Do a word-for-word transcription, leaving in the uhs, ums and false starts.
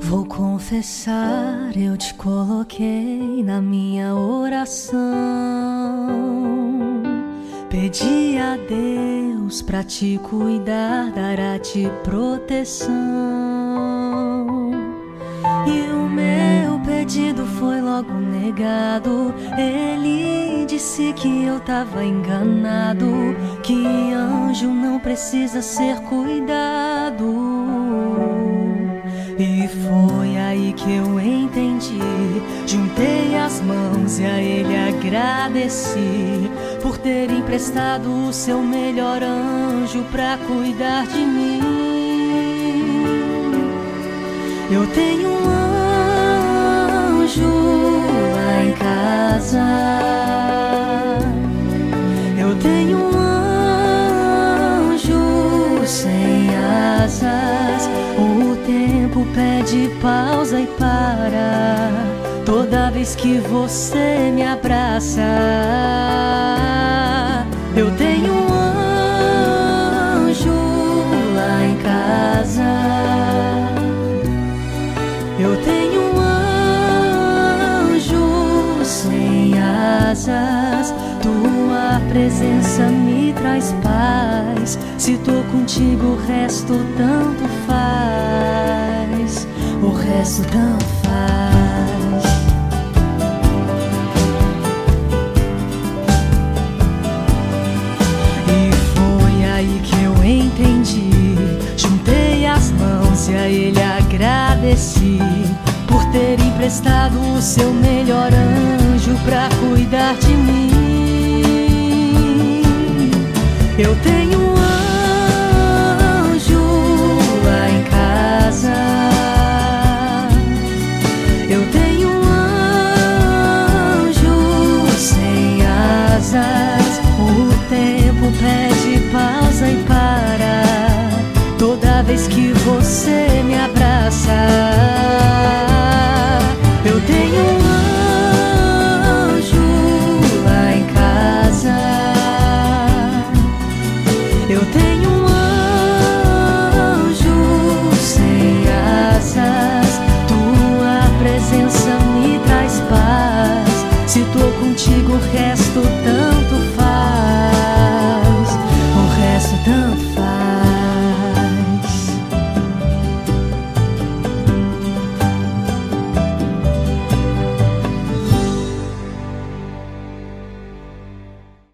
Vou confessar, eu te coloquei na minha oração. Pedi a Deus pra te cuidar, dar a ti proteção. E o meu pedido foi logo negado. Ele disse que eu tava enganado, que anjo não precisa ser cuidado. E foi aí que eu entendi. Juntei as mãos e a ele agradeci por ter emprestado o seu melhor anjo pra cuidar de mim. Eu tenho um anjo lá em casa. Eu tenho um anjo sem asas. O tempo pede pausa e para toda vez que você me abraça. Eu tenho um anjo lá em casa. Eu tenho um anjo sem asas. Tua presença me traz paz. Se tô contigo, o resto tanto faz. O resto tanto faz. E foi aí que eu entendi. Juntei as mãos e a ele agradeci por ter emprestado o seu melhor anjo pra cuidar de mim. Eu tenho um anjo lá em casa. Eu tenho um anjo sem asas. O tempo pede pausa e para toda vez que você me abraça.